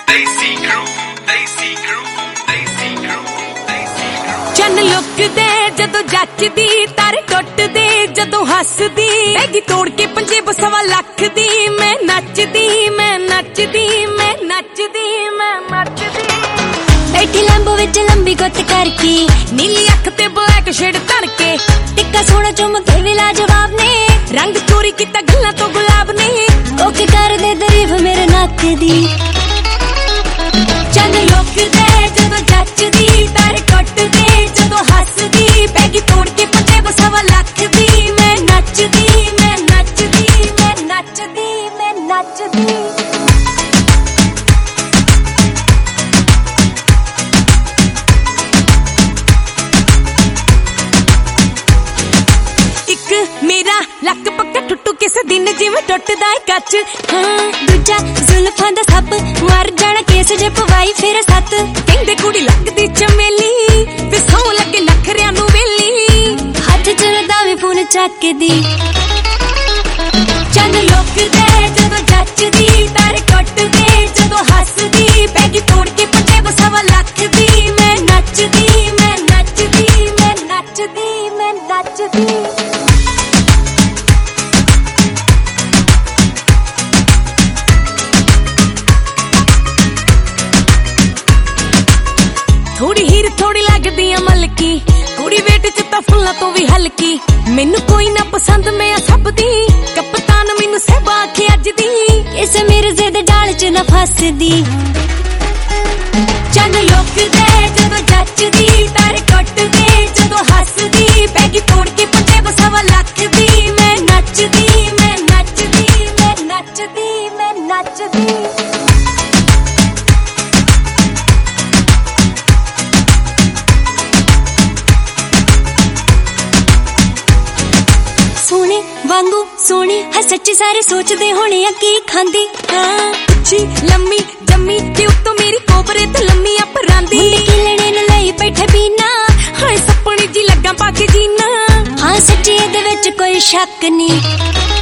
चन्न लुकदे जदों जचदी, तारे टुटदे जदों हसदी, पैगी तोड़ के पंजे बसवा लख दी। मैं नचदी, मैं नचदी, मैं नचदी, मैं नचदी। बैठी लैंबो विच लंबी गुत्त करके, नीली अख ते ब्लैक शेड तड़के, टिक्का सोना चुमके भी लाजवाब ने, रंग चोरी कीता गल्लां तो गुलाब ने। ओके कर दे तारीफ मेरे नक दी। चन्न लुकदे जदों जचदी, तारे टुटदे जदों हसदी, पैगी तोड़ के पंजे बसवा लख दी। मैं नचदी, मैं नचदी, मैं नचदी, मैं नचदी। मेरा लक पक्का टुटू किसे दिन जिवें टुटदा है कच। दूजा जुल्फां दा सप मर जाना केस जे पवाई फिर सत। कहंदे कुड़ी लगदी चमेली, ते सौ लगे नखरियां नूं वेली, हथ च रदावे फोन चक दी। चन्न लुकदे जदों जचदी, तारे टुटदे जदों हसदी, पैगी तोड़ के पंजे बसवा लख दी। मैं नचदी, मैं नचदी, मैं नचदी, मैं नचदी। थोड़ी हीर थोड़ी लगदी आ मलकी, कुड़ी वेट च तां फुल्लां तो भी हल्की। मैनू कोई ना पसंद मैं सब दी, कप्तान मैनू सहबा आखे अज दी। इस मिर्जे दे डाल च ना फसदी। चन्न लुकदे जदों जचदी, तारे टुटदे जदों हसदी, पैगी तोड़ के पंजे बसवा लख दी। मैं नचदी, मैं नचदी, मैं नचदी, मैं नचदी। सोने वांगू सोने है सच्ची, सारे सोचदे होने आ की खांदी। उच्ची लम्मी जम्मी ते उत्तों मेरी कोबरे ते लम्मी अपरांदी। मुंडे की लेने न लई बैठे बीना, हाय सपनी जी लग्गा पाके जीना। हाँ सच्ची इहदे विच कोई शक नहीं।